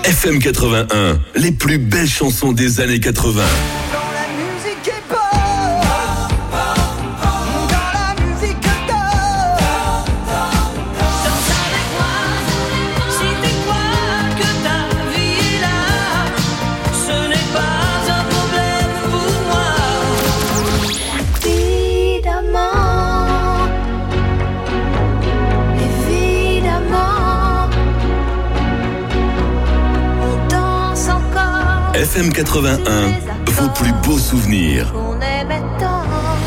FM 81, les plus belles chansons des années 80. FM 81, vos plus beaux souvenirs. On aimait tant.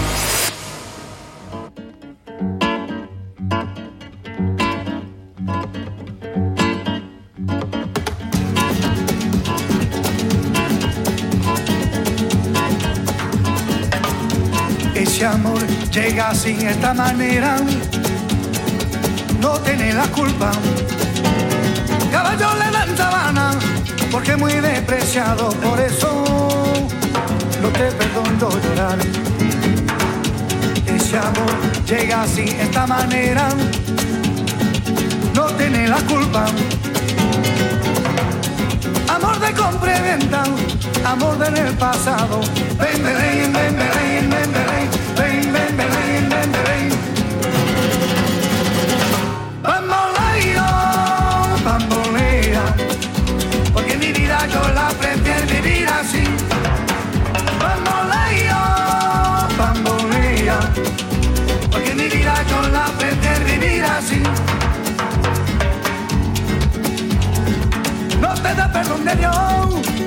Ese amor llega así, esta manera, no tiene la culpa. Caballo le dan sabana, porque muy despreciado, por eso no te perdono llorar. Ese amor llega así, esta manera, no tiene la culpa. Amor de compra y venta, amor del pasado. Ven, ven, ven, ven, ven, ven, ven, ven, ven, ven, ven, ven, ven. Bamboleo, bambolea, porque mi vida yo la prefiero vivir así. Bamboleo, bambolea, porque mi vida yo la prefiero vivir así. No te da perdón de Dios.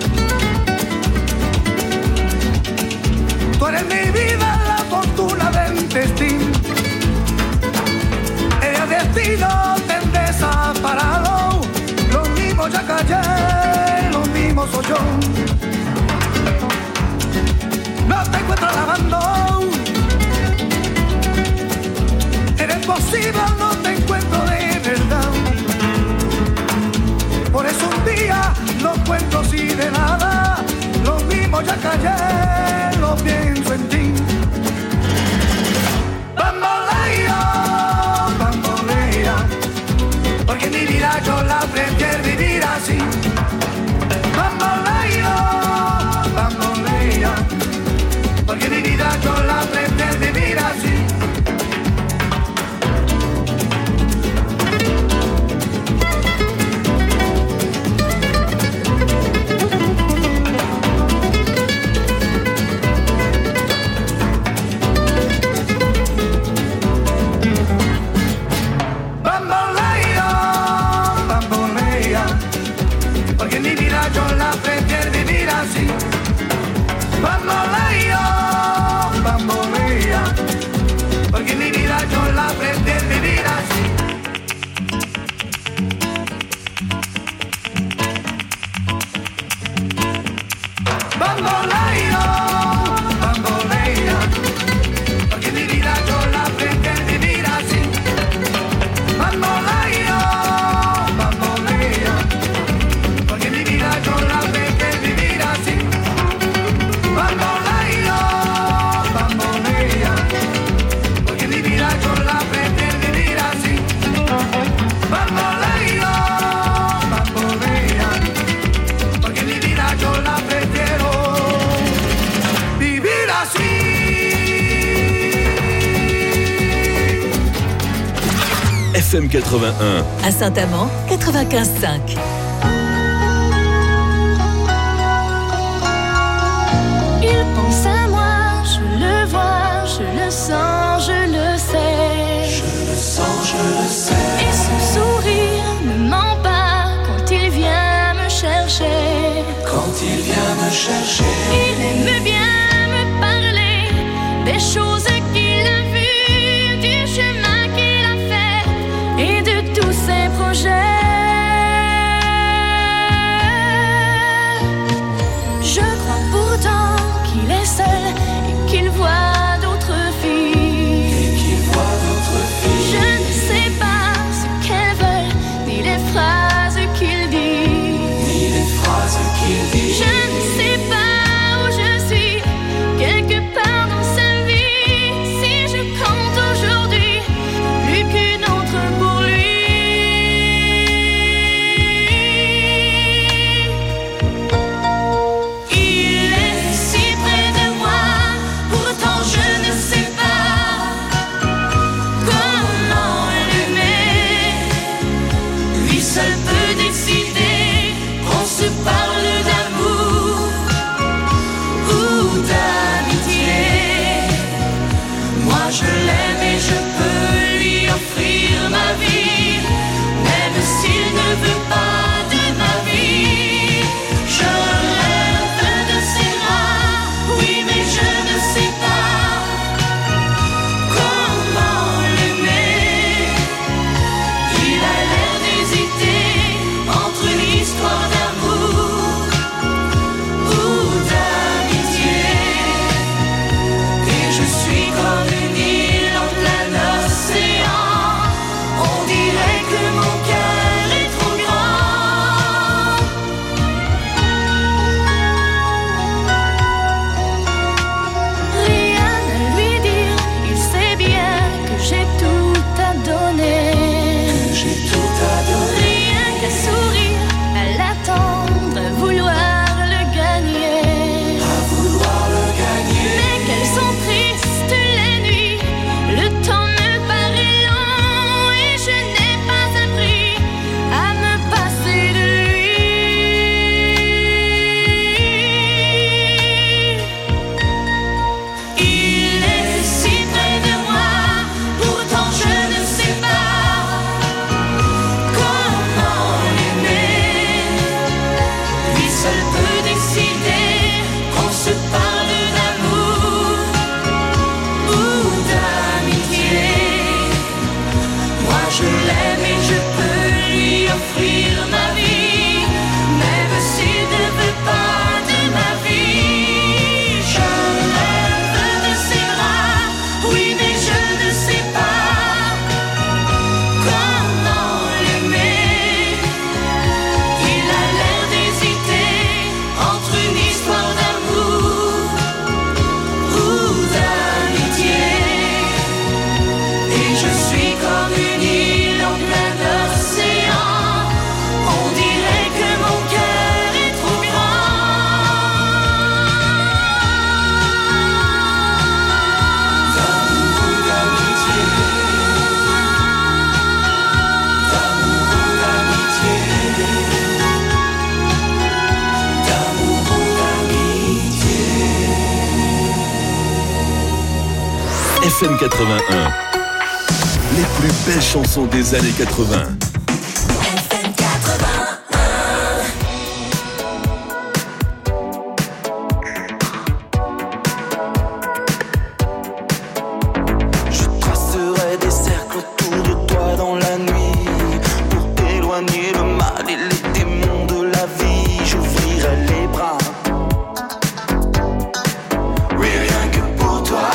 Tú eres mi vida, la fortuna del destino. El destino te desaparado. Lo mismo ya callé, lo mismo soy yo. No te encuentro lavando. Eres posible, no te encuentro de verdad. Por eso un día no cuento así de nada. Lo mismo ya callé, lo pienso en ti. Bamboleo, bambolea, porque mi vida yo la prefiero vivir así. Bamboleo, bambolea, porque mi vida yo la prefiero vivir así. Yo la prefiero vivir así. Bamboleo, bambolea, porque mi vida yo la prefiero vivir así. Bamboleo, bambolea, porque mi vida yo la prefiero vivir así. Bamboleo, bambolea, porque mi vida yo la prefiero vivir así. Bamboleo, bambolea, porque mi vida yo la prefiero vivir así. Bamboleo, bambolea, porque mi vida yo la prefiero vivir así. FM 81. À Saint-Amand, 95.5. Il pense à moi, je le vois, je le sens, je le sais. Je le sens, je le sais. Et son sourire ne ment pas quand il vient me chercher. Quand il vient me chercher, Il aime bien me parler des choses qu'il a vues, du chemin qu'il a fait et de tous ses projets. Je crois pourtant qu'il est seul et qu'il voit d'autres filles. et qu'il voit d'autres filles. Je ne sais pas ce qu'elles veulent, ni les phrases qu'il dit. Ni les phrases qu'il dit. Je ne sais pas où je suis, quelque part dans sa vie. Si je compte aujourd'hui, plus qu'une autre pour lui. seul peut décider qu'on se parle d'amour ou d'amitié. Moi je l'aime et je peux lui offrir ma vie, même s'il ne veut pas de ma vie. Je rêve de ses bras, oui mais je ne sais pas comment l'aimer. Il a l'air d'hésiter entre une histoire d'amour ou d'amitié. Et je suis comme une île en plein océan. On dirait que mon cœur est trop grand. Rien à lui dire, il sait bien que j'ai tout à donner. J'ai tout à donner. Rien qu'à sourire, à l'attendre, à vouloir le gagner. À vouloir le gagner. Mais qu'elles sont tristes les nuits, le temps me paraît long et je n'ai pas appris à me passer de lui. Il est si près de moi, pourtant je ne sais pas comment l'aimer. Lui seul peut décider qu'on se parle d'amour ou d'amitié. Moi je l'aime et je peux lui offrir ma vie, même s'il ne veut pas de ma vie. Je rêve de ses bras, oui mais je ne sais pas comment l'aimer. Il a l'air d'hésiter entre une histoire d'amour ou d'amitié. Et je suis comme une île en plein océan. On dirait que mon cœur est trop grand. D'amour ou d'amitié. D'amour ou d'amitié. D'amour ou d'amitié. FM 81. Les plus belles chansons des années 80. FM 81. Je tracerai des cercles autour de toi dans la nuit pour éloigner le mal et les démons de la vie. J'ouvrirai les bras, oui rien que pour toi.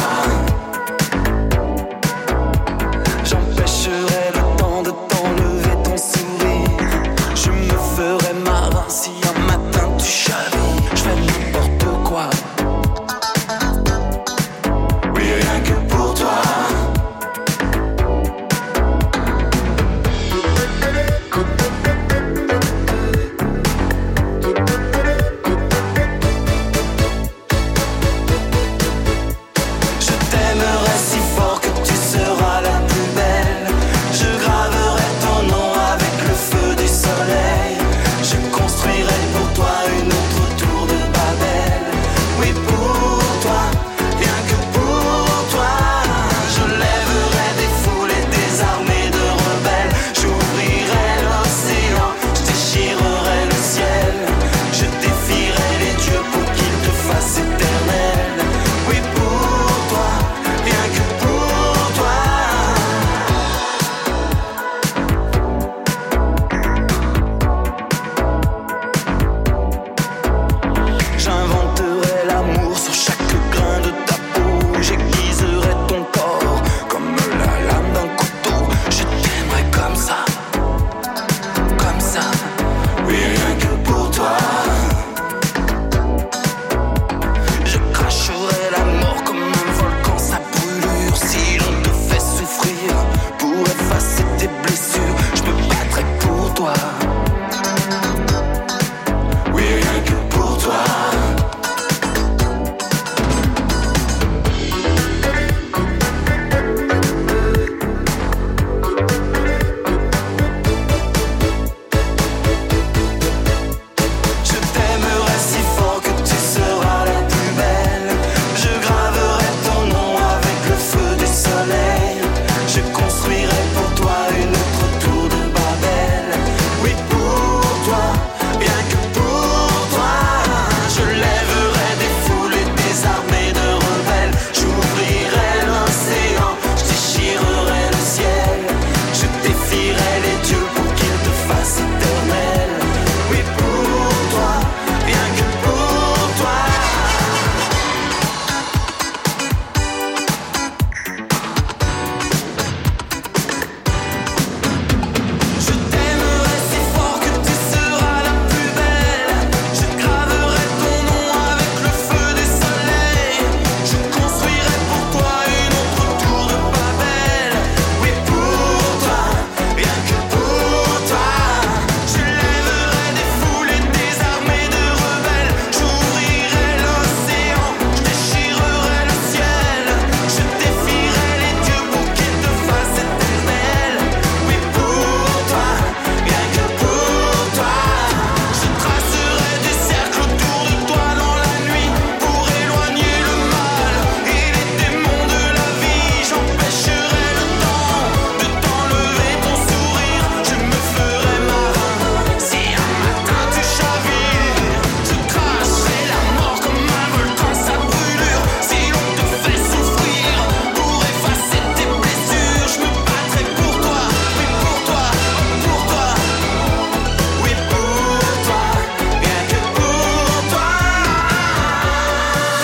J'empêcherai le temps de t'enlever ton sourire. Je me ferai marin si un matin tu chavilles. Je fais n'importe quoi, oui rien que pour toi. Je t'aimerai si fort que tu seras la plus belle. Je graverai ton nom avec le feu du soleil. Je construirai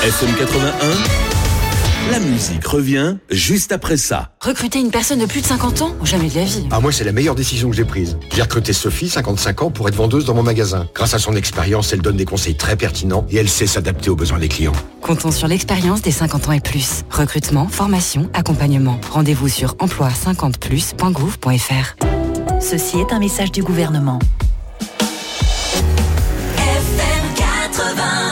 FM 81, la musique revient juste après ça. Recruter une personne de plus de 50 ans? Jamais de la vie. Ah, moi, c'est la meilleure décision que j'ai prise. J'ai recruté Sophie, 55 ans, pour être vendeuse dans mon magasin. Grâce à son expérience, elle donne des conseils très pertinents et elle sait s'adapter aux besoins des clients. Comptons sur l'expérience des 50 ans et plus. Recrutement, formation, accompagnement. Rendez-vous sur emploi50plus.gouv.fr. Ceci est un message du gouvernement. FM 81.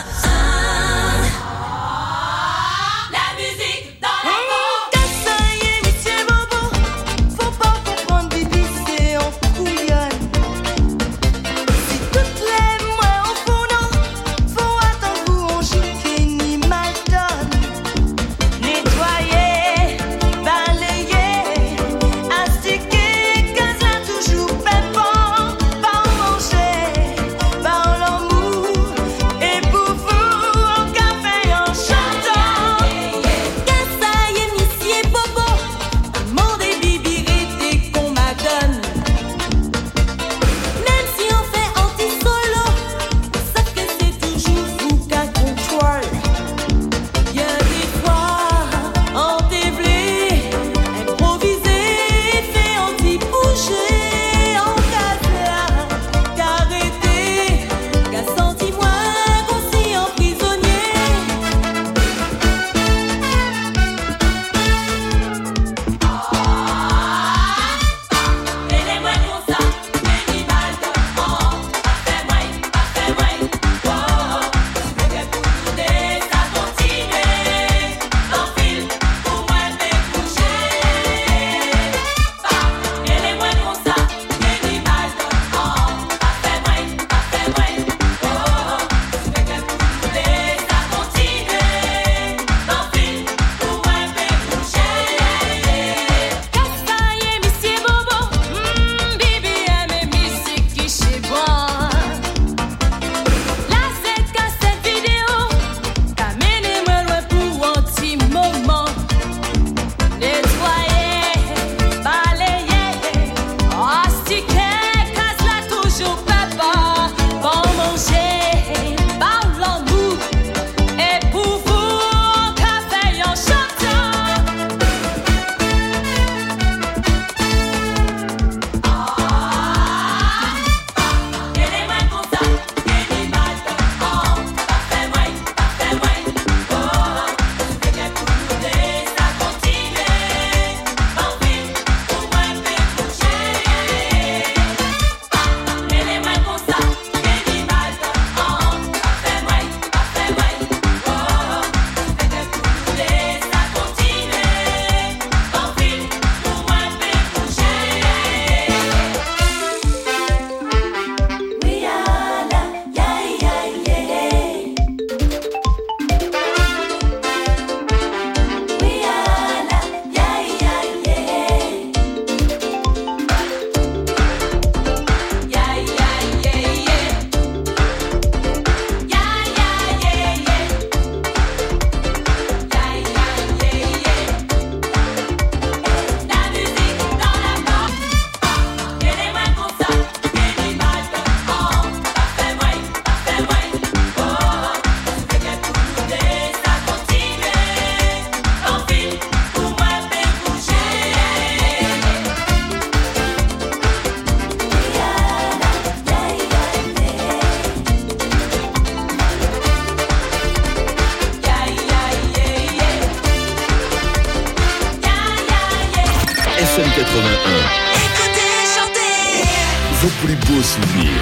FM 81. Écoutez, chantez. Vos plus beaux souvenirs.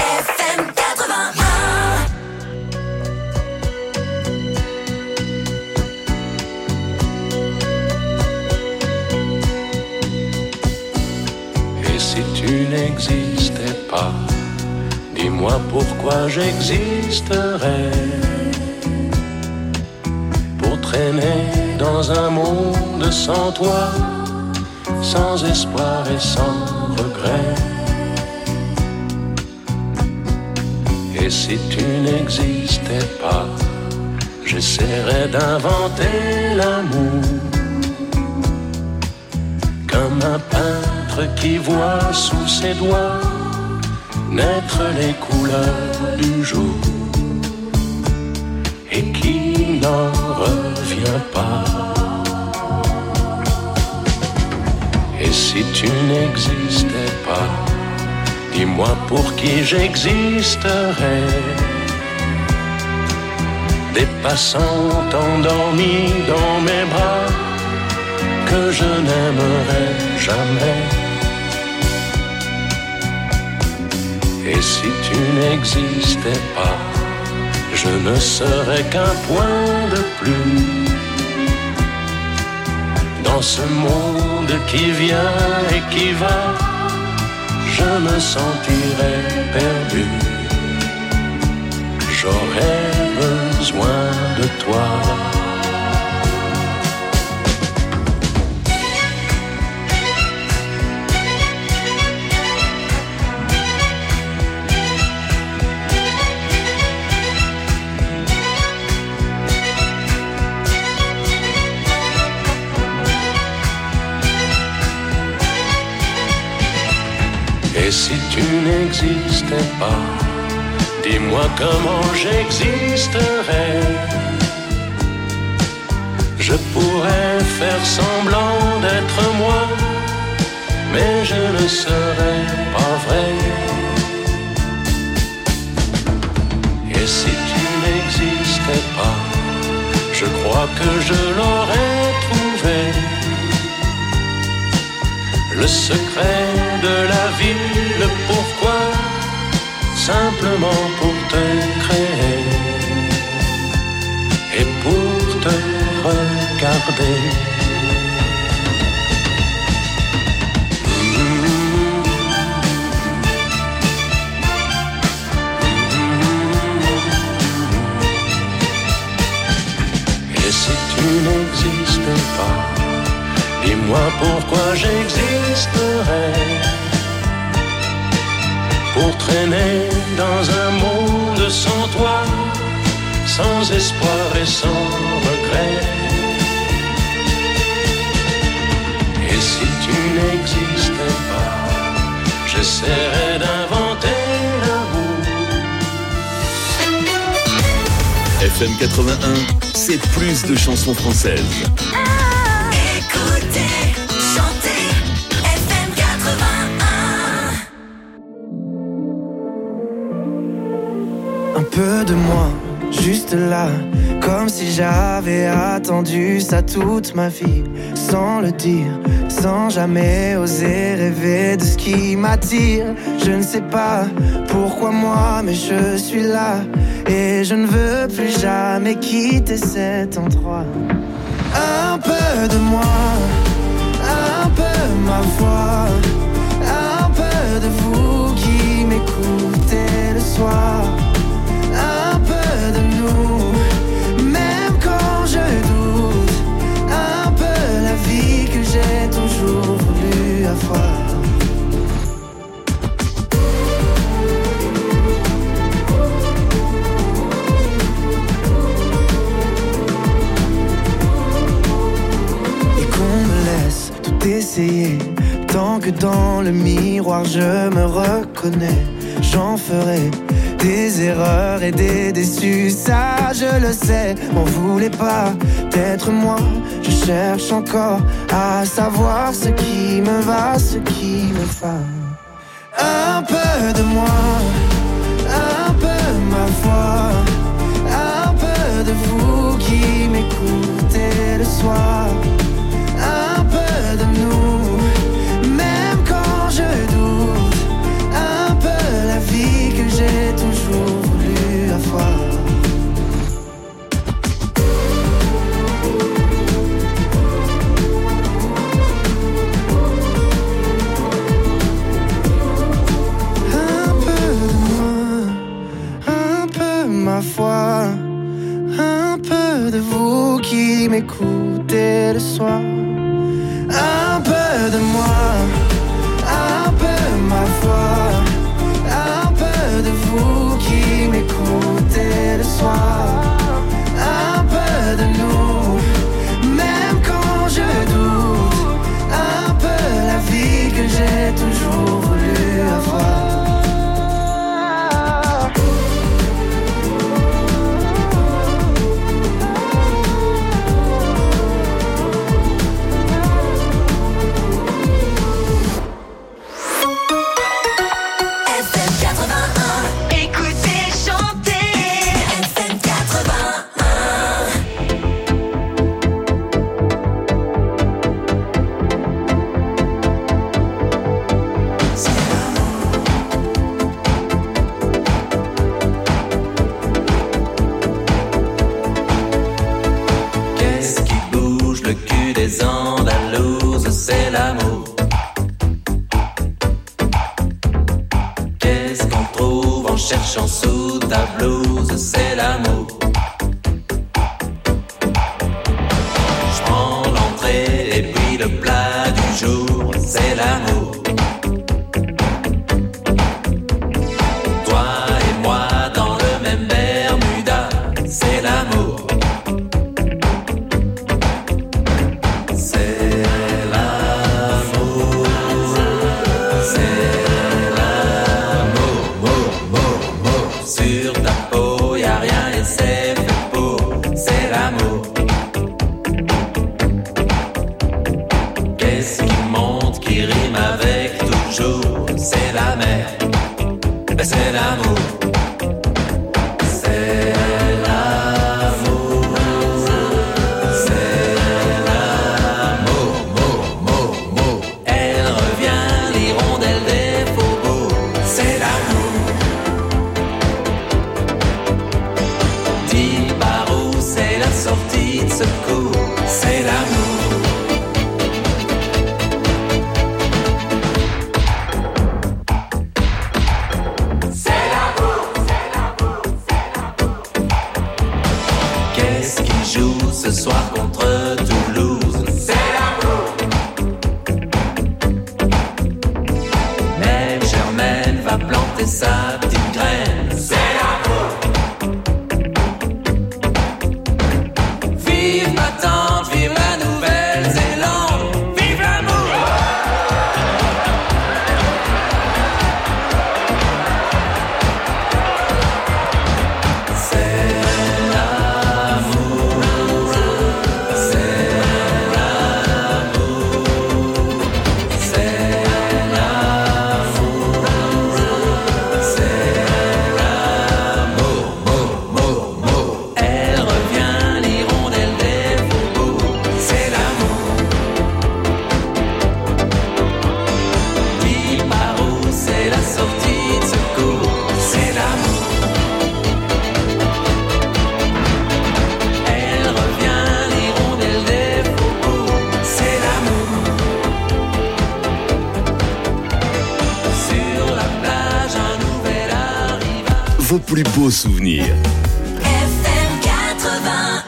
FM 81. Et si tu n'existais pas, dis-moi pourquoi j'existerais. Pour traîner dans un monde sans toi, sans espoir et sans regret. Et si tu n'existais pas, j'essaierais d'inventer l'amour, comme un peintre qui voit sous ses doigts naître les couleurs du jour, et qui n'en revient pas. Et si tu n'existais pas, dis-moi pour qui j'existerais. Des passants endormis dans mes bras que je n'aimerais jamais. Et si tu n'existais pas, je ne serais qu'un point de plus dans ce monde qui vient et qui va. Je me sentirais perdu. J'aurais besoin de toi. Et si tu n'existais pas, dis-moi comment j'existerais. Je pourrais faire semblant d'être moi, mais je ne serais pas vrai. Et si tu n'existais pas, je crois que je l'aurais trouvé. Le secret de la vie, le pourquoi, simplement pour te créer et pour te regarder. Et si tu n'existais pas, dis-moi pourquoi j'existerais. Pour traîner dans un monde sans toi, sans espoir et sans regret. Et si tu n'existais pas, j'essaierais d'inventer l'amour. FM 81, c'est plus de chansons françaises. Écoutez, chantez, FM 81. Un peu de moi, juste là, comme si j'avais attendu ça toute ma vie, sans le dire, sans jamais oser rêver de ce qui m'attire. Je ne sais pas pourquoi moi, mais je suis là, et je ne veux plus jamais quitter cet endroit. Un peu de moi, un peu ma voix, un peu de vous qui m'écoutez le soir. Un peu de nous, même quand je doute. Un peu la vie que j'ai toujours voulu avoir. Et qu'on me laisse tout essayer, tant que dans le miroir je me reconnais. J'en ferai des erreurs et des déçus, ça je le sais. M'en voulez pas d'être moi, je cherche encore à savoir ce qui me va, ce qui me va. Un peu de moi, un peu ma voix, un peu de vous qui m'écoutez le soir. Un peu de nous, même quand je doute. Un peu la vie que j'ai toujours voulu avoir. Un peu de moi, un peu ma foi, un peu de vous qui m'écoutez le soir. Un peu de moi, un peu ma foi, un peu de vous qui m'écoutez le soir. Un peu de nous, même quand je doute. Un peu la vie que j'ai toujours voulu avoir. cherchant sous ta blouse, c'est l'amour. Je prends l'entrée et puis le plat du jour, c'est l'amour. Toi et moi dans le même Bermuda, c'est l'amour. C'est la mer, c'est l'amour. C'est l'amour, c'est l'amour, Elle revient, l'hirondelle des faubourgs, c'est l'amour. Dis par où c'est la sortie de secours, c'est l'amour. Ce soir contre Toulouse, c'est l'amour. Même Germaine va planter sa petite graine, c'est l'amour. Vive ma tante, vive la Nouvelle-Zélande, vive l'amour. C'est vos plus beaux souvenirs. FM 81.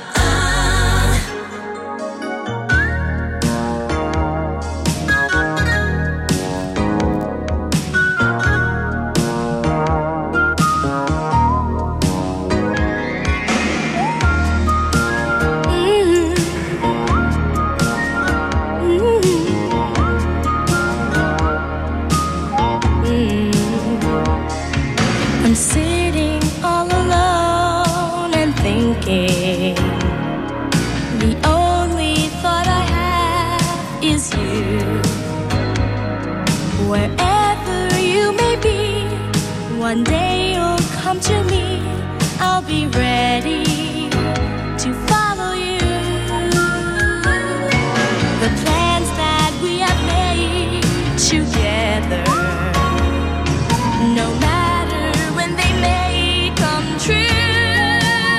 I'm sitting all alone and thinking. The only thought I have is you. Wherever you may be, one day you'll come to me. I'll be ready to follow you. The plans that we have made together, no matter when they may come true,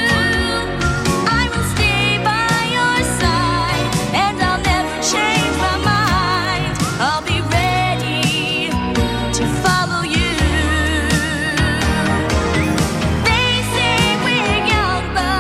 I will stay by your side and I'll never change my mind. I'll be ready to follow you. They say we're young, but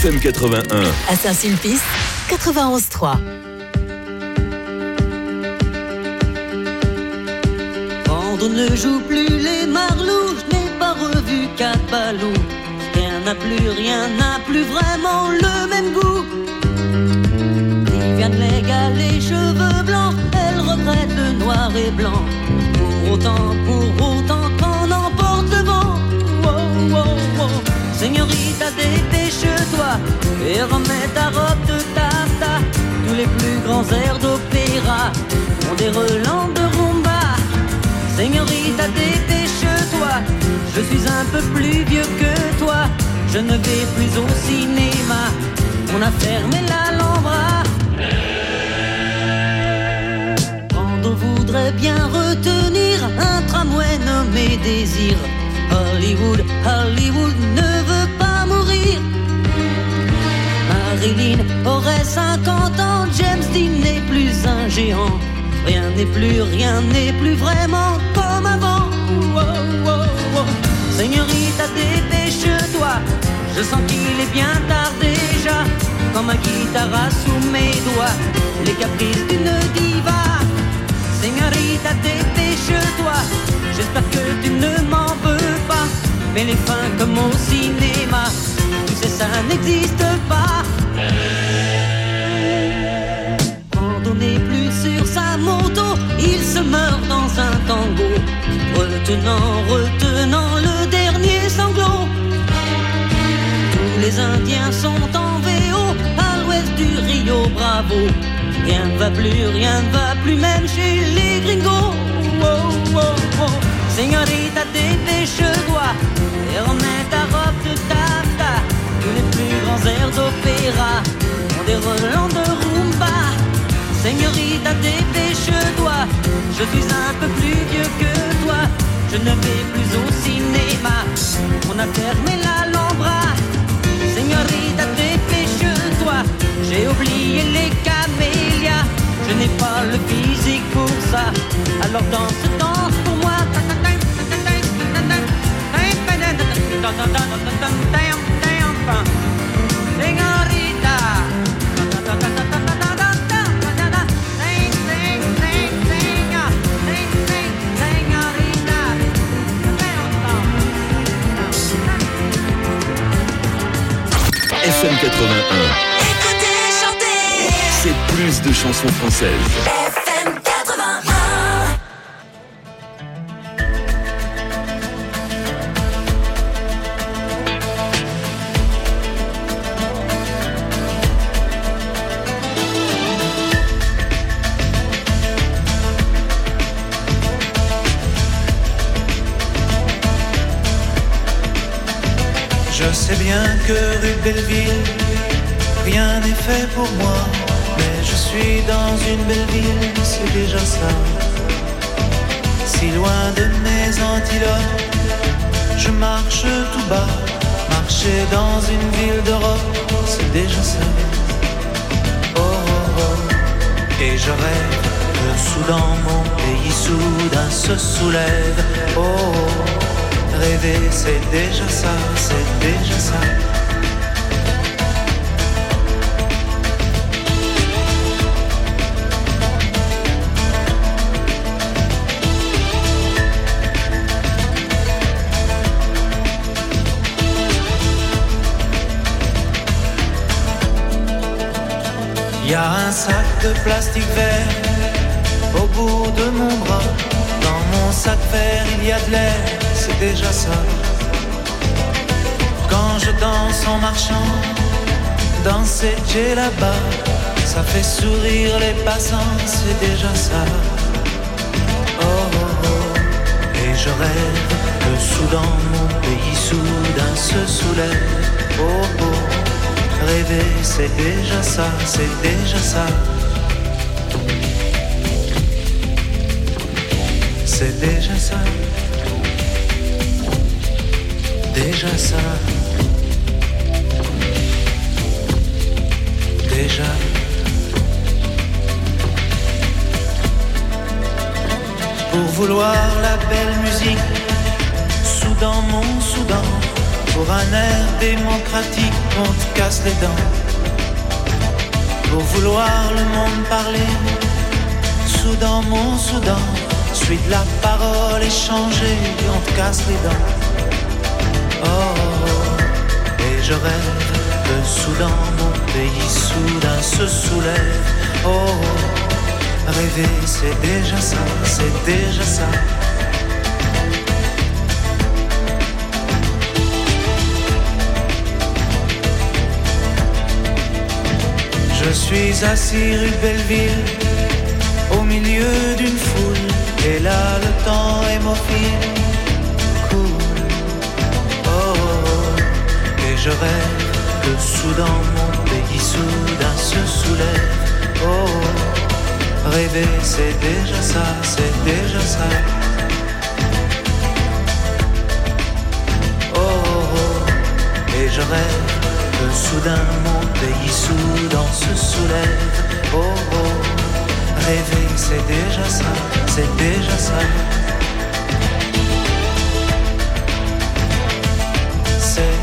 FM 81. À Saint-Sulpice, 91.3. Quand on ne joue plus les marlous, je n'ai pas revu quatre balous. Rien n'a plus vraiment le même goût. Viviane Légal, les cheveux blancs, elle regrette le noir et blanc. Pour autant qu'on emporte le vent. Oh, oh, oh. Señorita, dépêche-toi et remets ta robe de taffetas. Tous les plus grands airs d'opéra ont des relents de rumba. Señorita, dépêche-toi, je suis un peu plus vieux que toi. Je ne vais plus au cinéma, on a fermé l'Alhambra. Quand on voudrait bien retenir un tramway nommé Désir, Hollywood ne veut pas mourir. Marilyn aurait 50 ans, James Dean n'est plus un géant. Rien n'est plus vraiment comme avant. Oh, oh, oh. Señorita, dépêche-toi, je sens qu'il est bien tard déjà. Quand ma guitare a sous mes doigts les caprices d'une diva. Señorita, dépêche-toi, j'espère que tu ne m'en veux pas. Mais les fins comme au cinéma, tu sais ça n'existe pas. Quand on n'est plus sur sa moto, il se meurt dans un tango, retenant le dernier sanglot. Tous les Indiens sont en VO à l'ouest du Rio Bravo. Rien ne va plus même chez les gringos. Oh, oh, oh. Señorita, dépêche-toi et remets ta robe de taffetas. Tous les plus grands airs d'opéra ont des relents de rumba. Señorita, dépêche-toi, je suis un peu plus vieux que toi. Je ne vais plus au cinéma, on a fermé l'Alhambra. Señorita, dépêche-toi, j'ai oublié les camélias. Je n'ai pas le physique pour ça, alors danse pour moi. Señorita. FM 81. Écoutez, chantez. C'est plus de chansons françaises. FM 81. Je sais bien que rue Belleville, rien n'est fait pour moi. Mais je suis dans une belle ville, c'est déjà ça. Si loin de mes antilopes, je marche tout bas. Marcher dans une ville d'Europe, c'est déjà ça. Oh, oh, oh. Et je rêve que soudain mon pays soudain se soulève. Oh, oh. Rêver, c'est déjà ça, c'est déjà ça. Il y a un sac de plastique vert au bout de mon bras. Dans mon sac vert, il y a de l'air, c'est déjà ça. Quand je danse en marchant, danser j'ai là-bas, ça fait sourire les passants, c'est déjà ça. Oh, oh, oh. Et je rêve que soudain mon pays soudain se soulève. Oh, oh. Rêver c'est déjà ça, c'est déjà ça. C'est déjà ça. Déjà ça. Déjà. Pour vouloir la belle musique, Soudan, mon Soudan, Pour un air démocratique, on te casse les dents. Pour vouloir le monde parler, Soudan, mon Soudan, suis de la parole échangée, on te casse les dents. Oh, et je rêve que Soudan, mon pays soudain se soulève. Oh, rêver c'est déjà ça, c'est déjà ça. Je suis assis rue Belleville, au milieu d'une foule, et là le temps hémophile coule. Oh, et je rêve que Soudan, mon pays soudain se soulève. Oh, rêver c'est déjà ça, c'est déjà ça. Oh, et je rêve que soudain mon pays soudain se soulève. Oh, oh, rêver c'est déjà ça, c'est déjà ça. C'est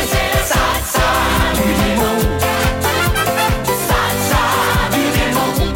Salsa du démon.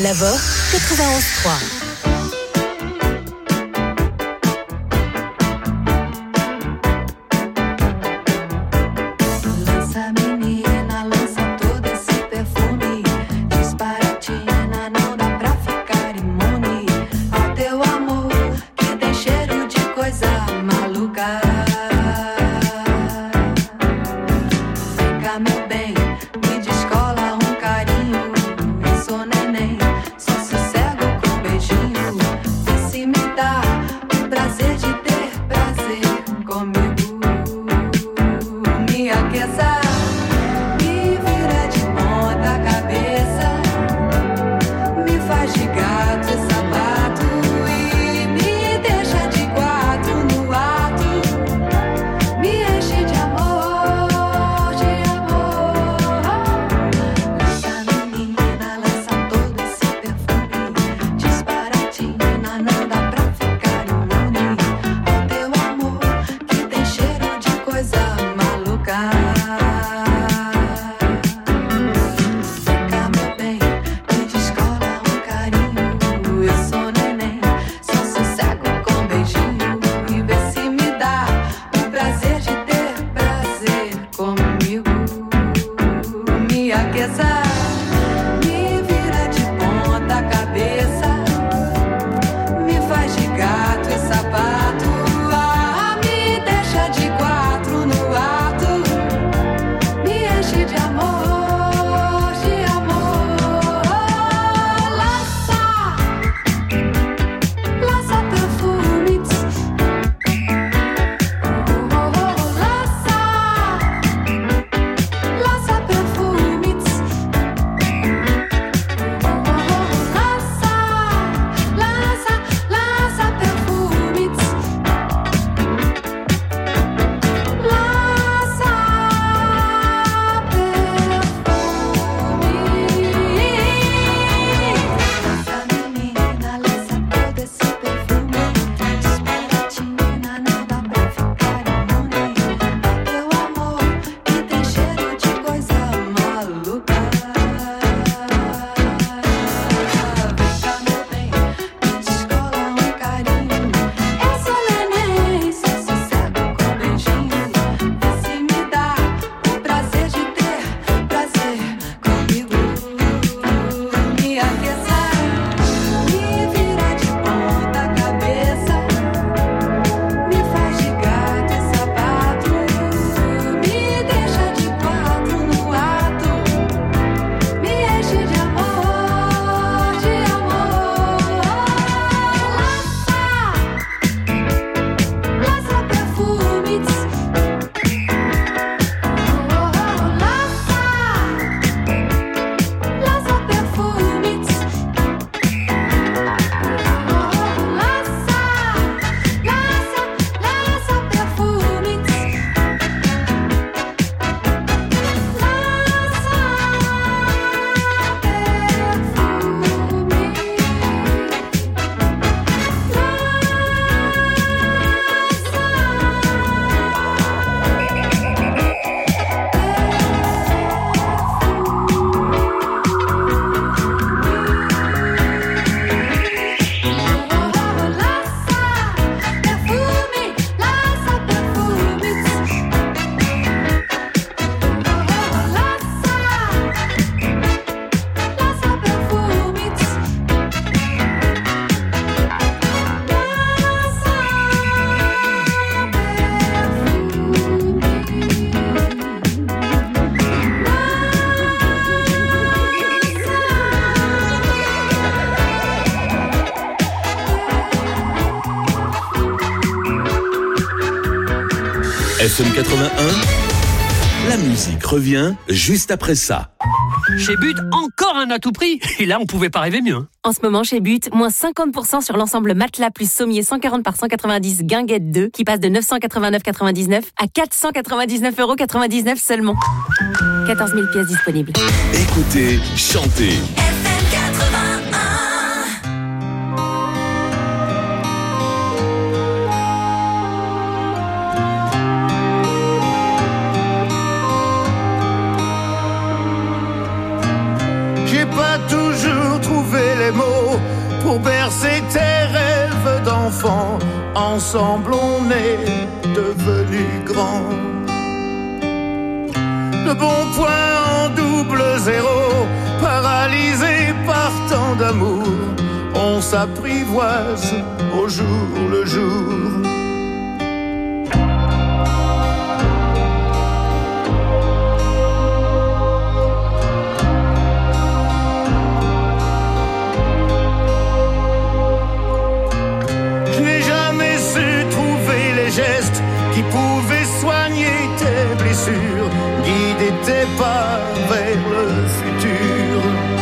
Lavore, 91.3. FM 81, la musique revient juste après ça. Chez But, encore un à tout prix. Et là, on pouvait pas rêver mieux. En ce moment, chez But, moins 50% sur l'ensemble matelas plus sommier 140 par 190 Guinguette 2 qui passe de 989,99 à 499,99 € seulement. 14 000 pièces disponibles. Écoutez, chantez. FM 81. J'ai pas toujours trouvé les enfant, ensemble on est devenus grands. Le bon point en double zéro, paralysé par tant d'amour, on s'apprivoise au jour le jour. Je n'ai jamais su trouver les gestes qui pouvaient soigner tes blessures, guider tes pas vers le futur.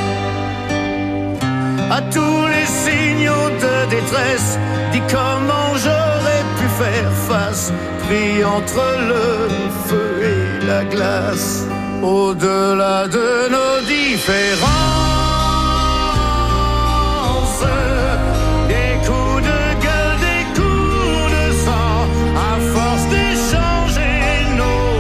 À tous les signaux de détresse, dis comment j'aurais pu faire face, pris entre le feu et la glace. Au-delà de nos différences, des coups de gueule, des coups de sang, à force d'échanger nos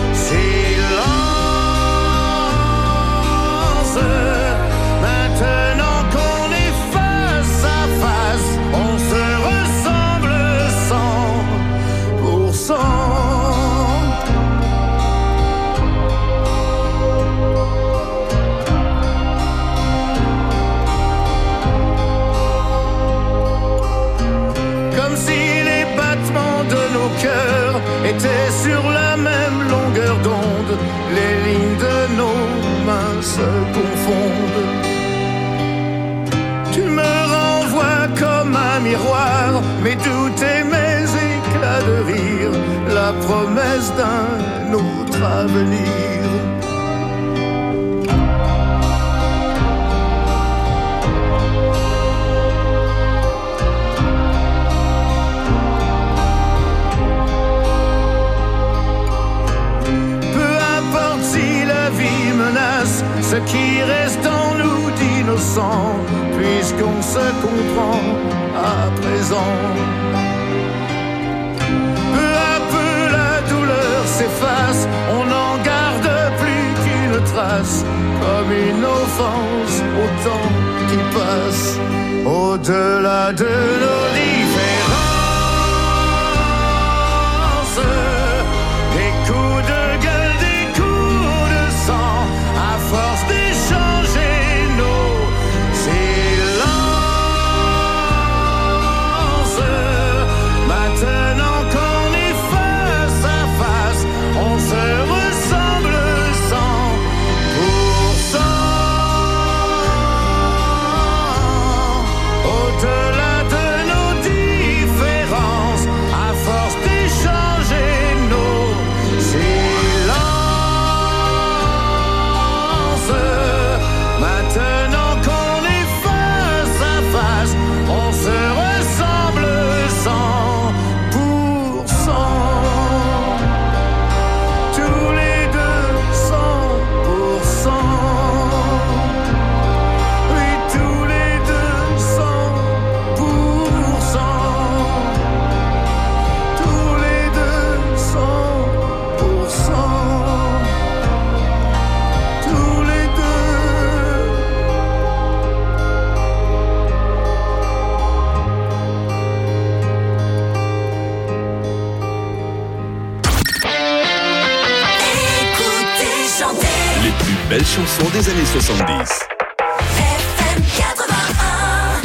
silences. Maintenant qu'on est face à face, on se ressemble 100%. Comme si les battements de nos cœurs étaient sur la même longueur d'onde, les lignes de nos mains se confondent. Tu me renvoies comme un miroir mes doutes et mes éclats de rire, la promesse d'un autre avenir. Peu importe si la vie menace ce qui reste en nous d'innocent, puisqu'on se comprend à présent. Peu à peu la douleur s'efface, on n'en garde plus qu'une trace, comme une offense au temps qui passe. Au-delà de nos différences, des coups de gueule, des coups de sang, à force d'échanger nos silences. Maintenant qu'on est face à face, on se ressemble 100%. Au-delà de nos différences, à force d'échanger nos silences. Maintenant qu'on est face à face, on se ressemble 100%. Tous les deux 100%. Oui, tous les deux 100%. Tous les deux 100%. Tous les deux. Écoutez, chanter. Les plus belles chansons des années 70. FM 81.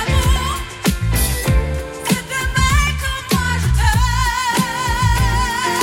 C'est demain que moi je t'aime.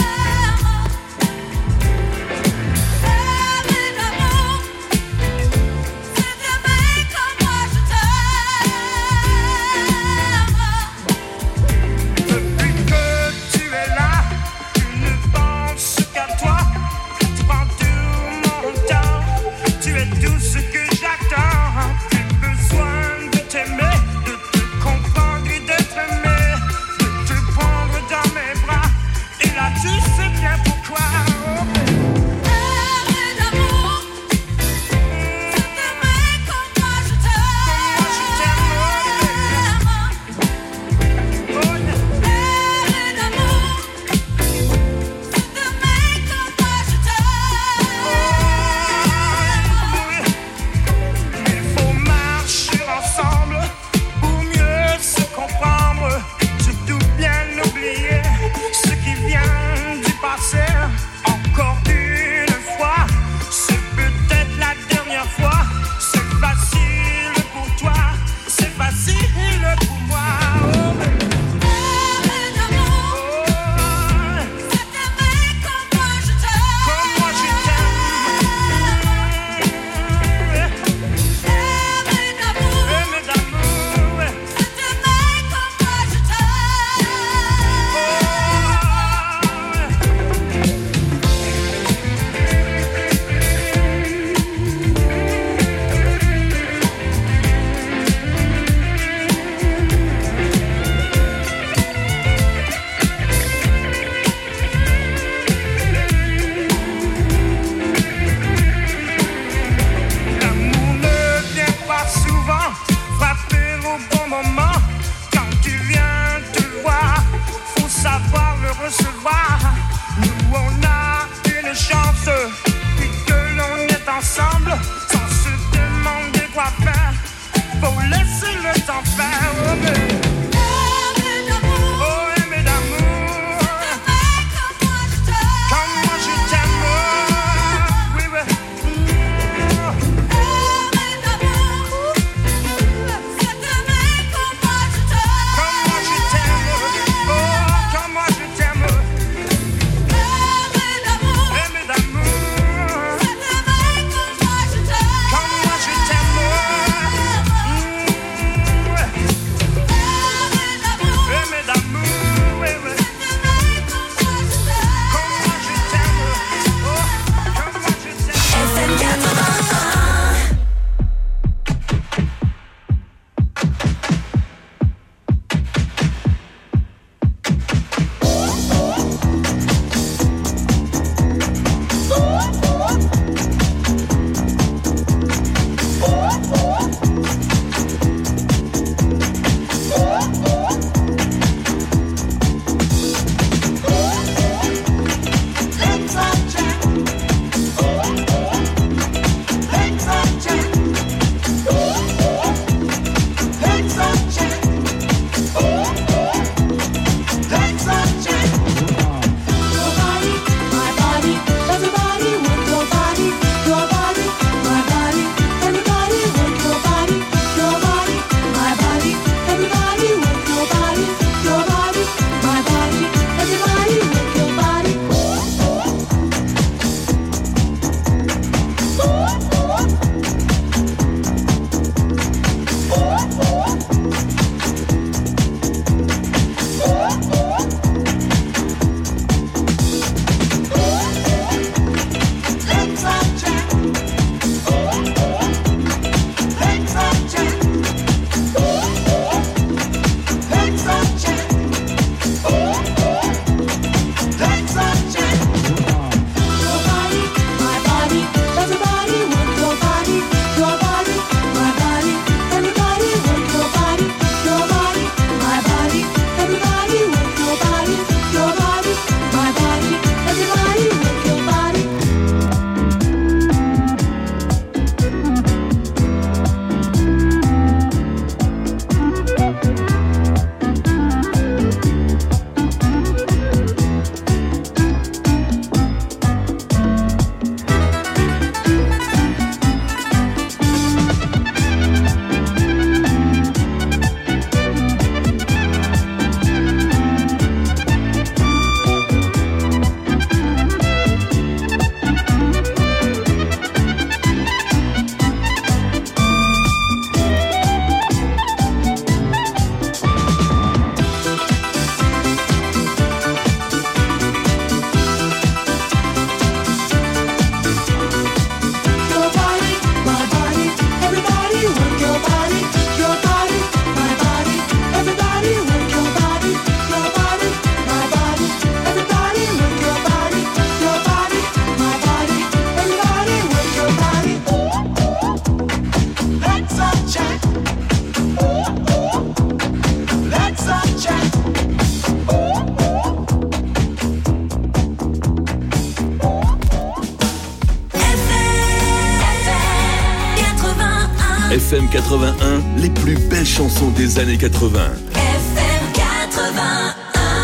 FM 81, les plus belles chansons des années 80. FM 81.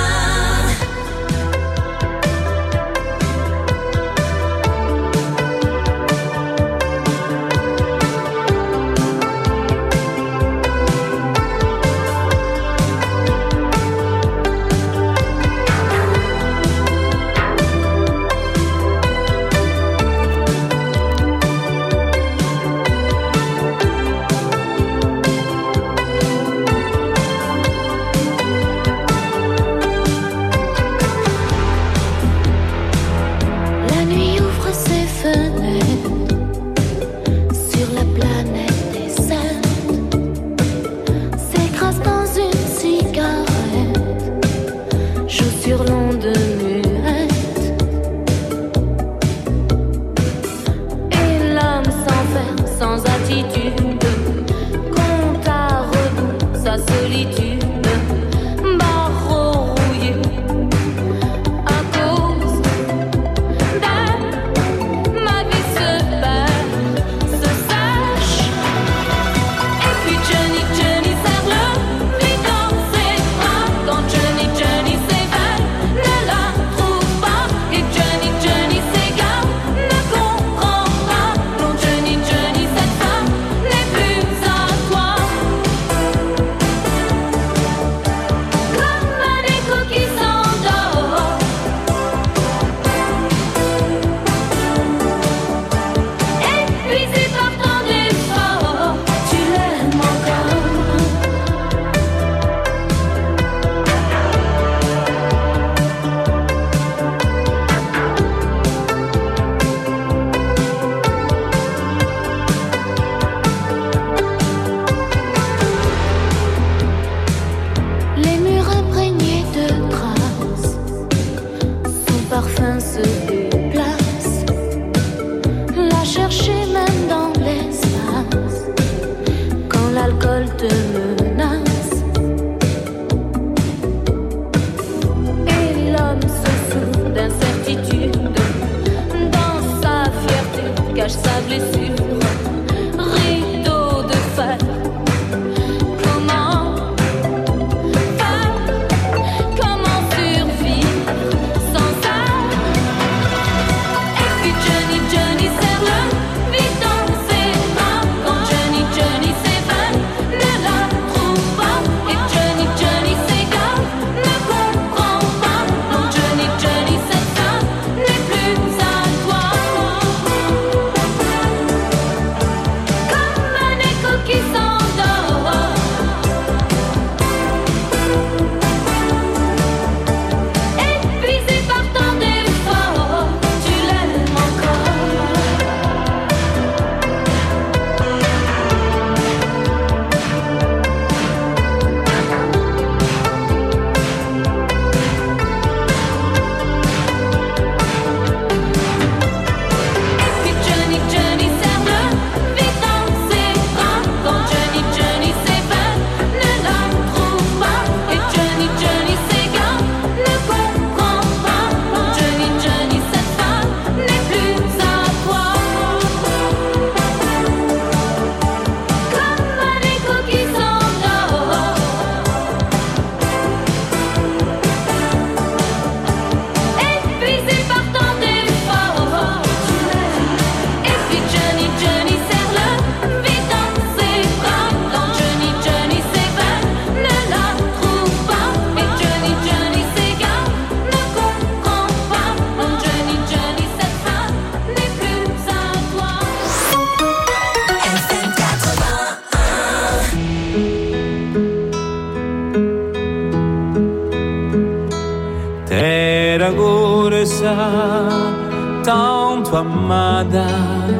tanto amata,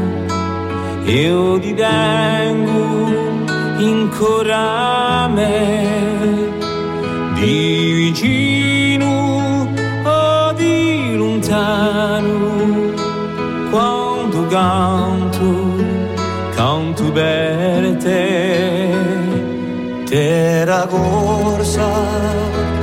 io ti tengo ancora a me, di vicino o di lontano, quando canto per te, terra corsa